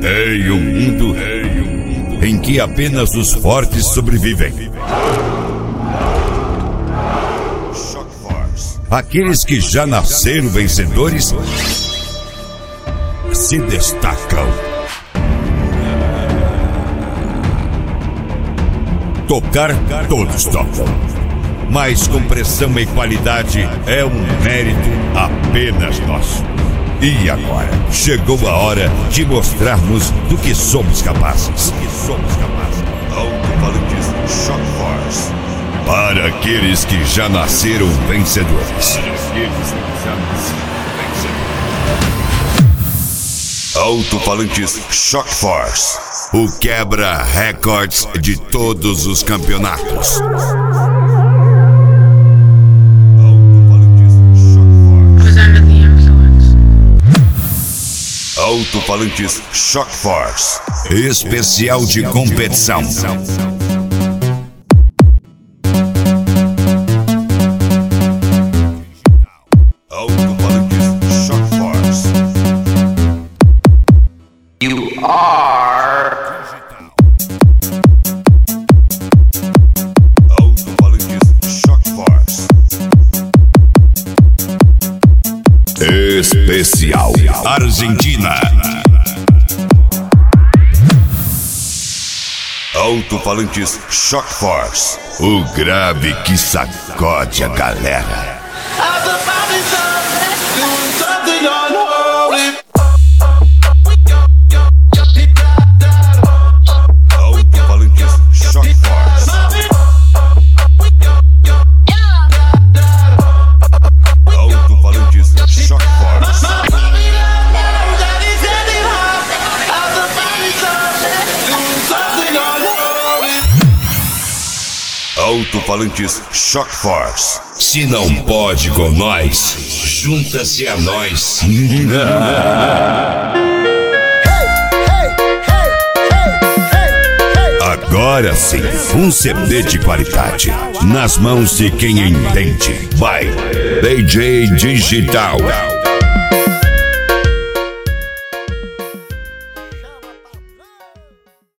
Em um mundo em que apenas os fortes sobrevivem, aqueles que já nasceram vencedores se destacam. Tocar, todos tocam. Mas com pressão e qualidade é um mérito apenas nosso. E agora, chegou a hora de mostrarmos do que somos capazes. Alto-falantes Shock Force. Para aqueles que já nasceram vencedores. Alto-falantes Shock Force. O quebra recordes de todos os campeonatos. Alto-falantes Shock Force. Especial de competição. Alto-falantes Shock Force. You are Alto-falantes Shock Force. Especial Argentina. Alto-falantes Shock Force. O grave que sacode a galera. Alto-falantes Shock Force. Alto-falantes Shock Force. Alto-falantes Shock Force. Se não pode com nós, junta-se a nós. Agora sim, um CD de qualidade nas mãos de quem entende. Vai, DJ Digital.